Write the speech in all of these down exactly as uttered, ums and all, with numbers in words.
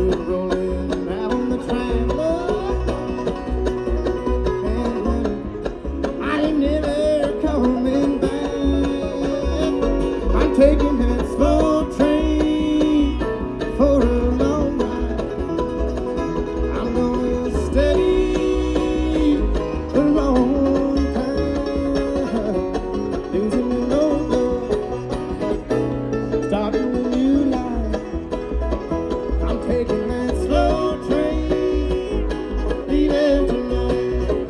rolling down the track, Lord. And I ain't never coming back. I'm taking that slow train for a long ride. I'm gonna stay a long time. Losing no love, starting a new life. I'm taking that slow train, leaving tonight.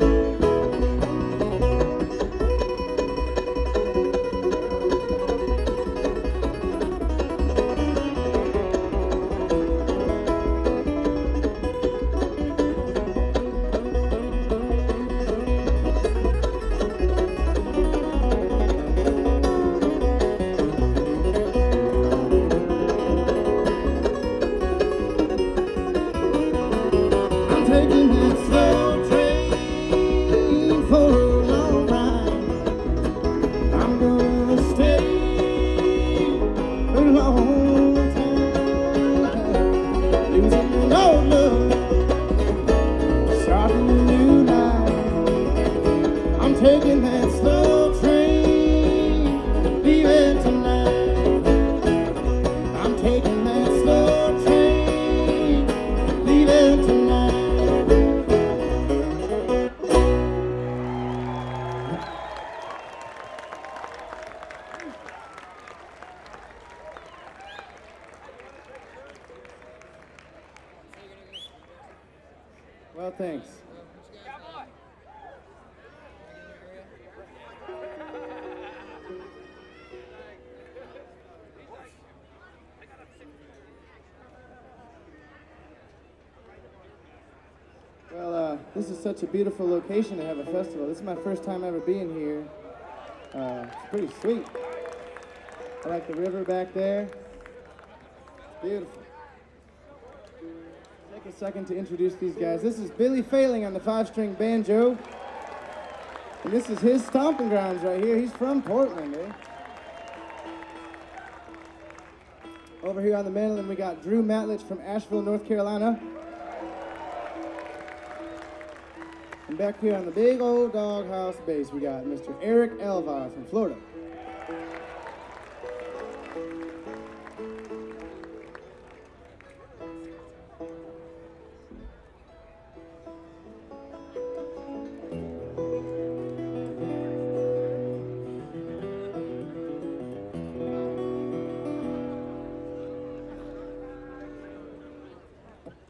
I'm taking that slow train for a long ride. I'm gonna stay a long time. Losing no love, starting a new life. I'm taking that slow train, leaving tonight. I'm taking that slow train, leaving tonight. Well, thanks. Well, uh, this is such a beautiful location to have a festival. This is my first time ever being here. Uh, it's pretty sweet. I like the river back there. It's beautiful. Take a second to introduce these guys. This is Billy Failing on the five-string banjo. And this is his stomping grounds right here. He's from Portland, eh? Over here on the mandolin, we got Drew Matlich from Asheville, North Carolina. And back here on the big old doghouse bass, we got Mister Eric Elvar from Florida.